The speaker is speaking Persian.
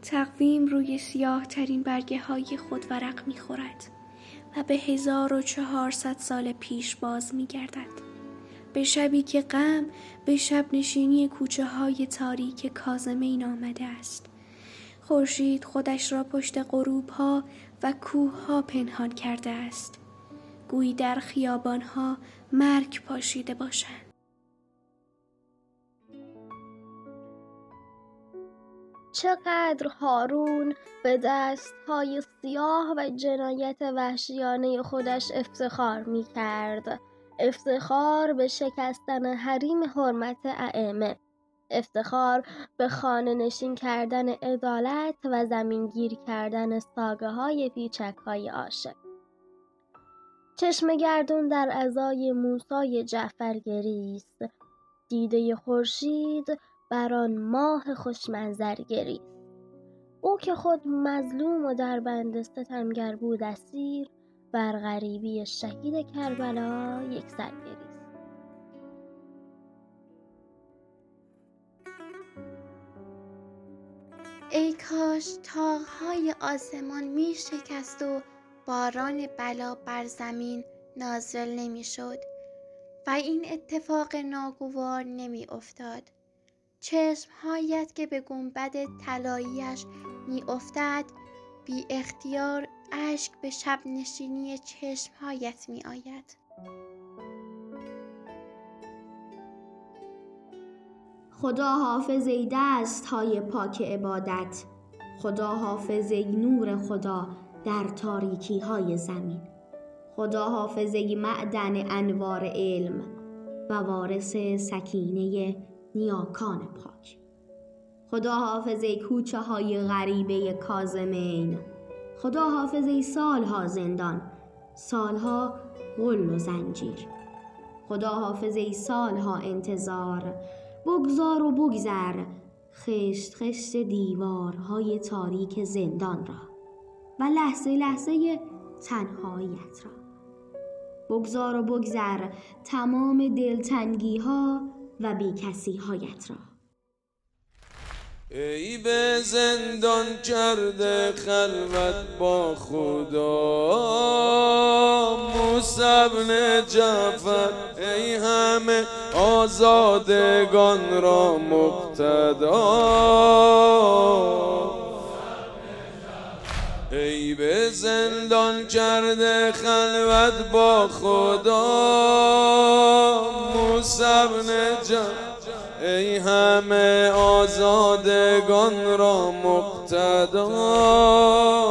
تقویم روی سیاه ترین برگه های خود ورق می خورد و به 1400 سال پیش باز می گردد. به شبی که غم به شب نشینی کوچه های تاریک کاظمین آمده است. خورشید خودش را پشت غروب ها و کوه ها پنهان کرده است. گویی در خیابان ها مرگ پاشیده باشند. چقدر هارون به دستهای سیاه و جنایت وحشیانه خودش افتخار می کرد. افتخار به شکستن حریم حرمت ائمه. افتخار به خانه نشین کردن عدالت و زمینگیر کردن ساقه های پیچک های عاشق. چشم گردون در عزای موسی جعفر گریست. دیده خورشید بر آن ماه خوشمنظر گریست. او که خود مظلوم و در بند ستمگر بود اسیر، بر غریبی شهید کربلا یک سر گریست. ای کاش طاق‌های آسمان می شکست و باران بلا بر زمین نازل نمی شد و این اتفاق ناگوار نمی افتاد. چشمهایت که به گنبد طلایی‌اش می افتد، بی اختیار اشک به شب نشینی چشمهایت می آید. خدا حافظ ای دست‌های پاک عبادت، خدا حافظ ای نور خدا در تاریکی‌های زمین، خدا حافظ ای معدن انوار علم و وارث سکینه نیاکان پاک، خدا حافظ ای کوچه‌های غریبه کاظمین، خدا حافظ ای سالها زندان، سالها غل و زنجیر، خدا حافظ ای سالها انتظار، بگذار و بگذر خشت خشت دیوارهای تاریک زندان را و لحظه لحظه تنهاییت را. بگذار و بگذر تمام دلتنگی ها و بیکسی هایت را. ای به زندان کرده خلوت با خدا موسی بن جعفر، ای همه آزادگان را مقتدا. ای به زندان کرده خلوت با خدا موسی بن جعفر، ای همه آزادگان را مقتدا.